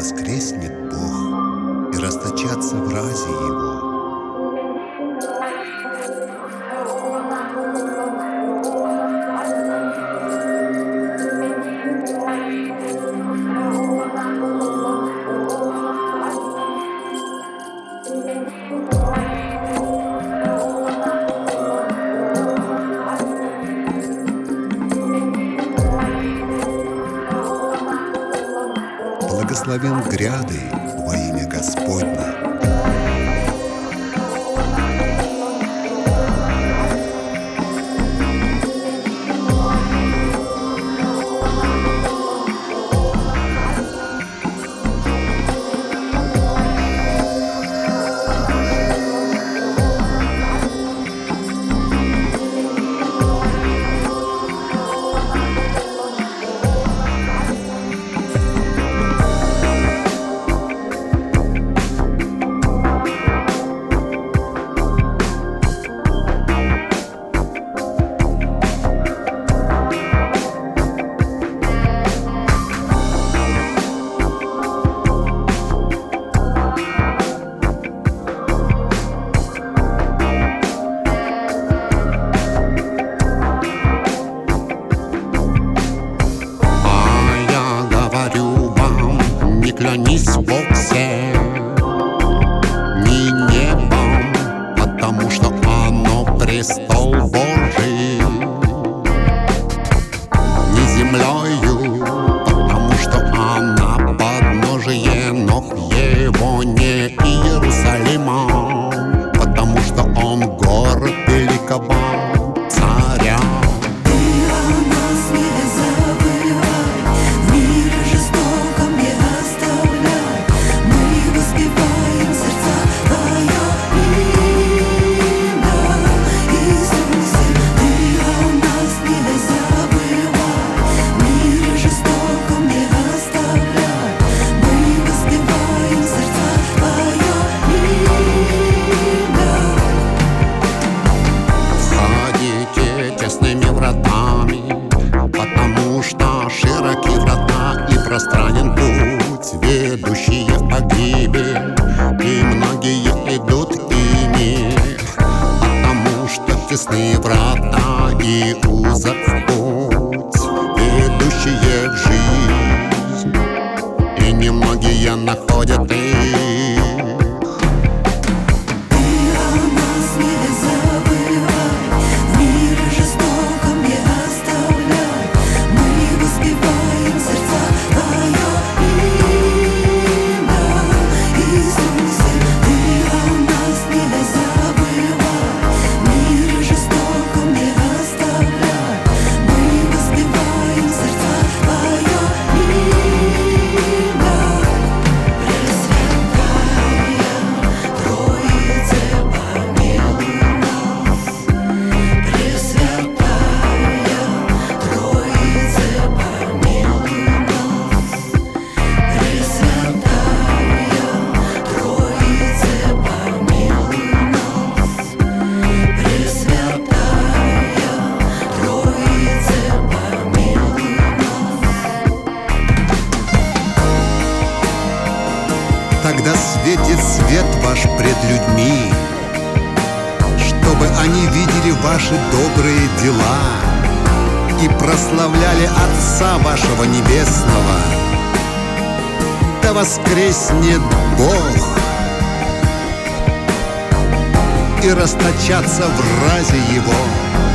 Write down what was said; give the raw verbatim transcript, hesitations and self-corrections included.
воскреснет Бог и расточатся в разе Его. Благословен гряды во имя Господне. Клянись вовсе не небом, потому что оно престол Божий, не землею, потому что она подножие ног его, не Иерусалимом, потому что он город великого царя. Потому что широки врата и пространен путь, ведущий в погибель, и многие идут ими. Потому что тесны врата и узок путь, ведущие в жизнь, и немногие находят их. Тогда светит свет ваш пред людьми, чтобы они видели ваши добрые дела и прославляли Отца вашего Небесного. Да воскреснет Бог и расточатся в разе Его.